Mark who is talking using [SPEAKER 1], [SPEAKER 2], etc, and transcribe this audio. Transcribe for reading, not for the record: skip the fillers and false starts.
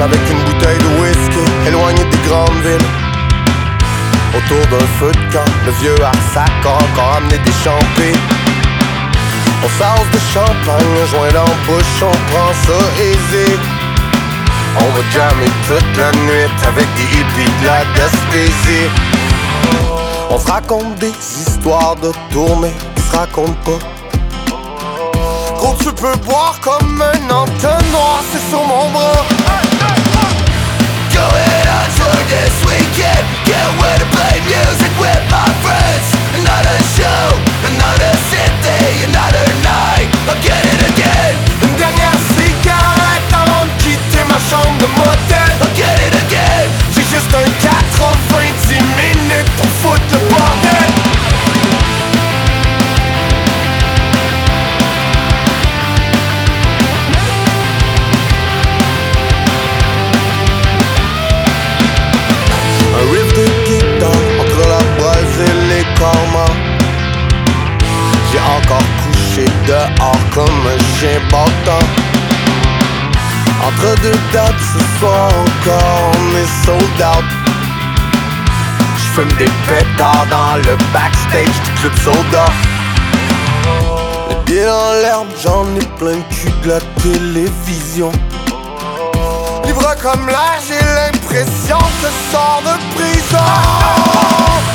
[SPEAKER 1] avec une bouteille de whisky, éloigné des grandes villes. Autour d'un feu de camp, le vieux Arsac a encore amené des champés. On s'arrose de champagne, un joint dans la bouche, on prend ça easy. On va jammer toute la nuit avec des hippies de la Gaspésie. On se raconte des histoires de tournée qui se racontent pas. Gros, tu peux boire comme un entonnoir, c'est sur mon bras.
[SPEAKER 2] Going on tour this weekend, can't wait to play music with my friends. Another show, another city, another night, I'll get it again.
[SPEAKER 1] Une dernière cigarette avant de quitter ma chambre de motel.
[SPEAKER 2] I'll get it again.
[SPEAKER 1] J'ai juste un 90 minutes pour foutre le bordel. Un riff de guitare entre la braise et les corps. J'ai encore couché dehors comme un chien battant. Entre deux dates ce soir encore on est sold out. J'fume des pétards dans le backstage du club soda. Les pieds dans l'herbe, j'en ai plein le cul de la télévision. Libre comme l'air, j'ai l'impression que je sors de prison.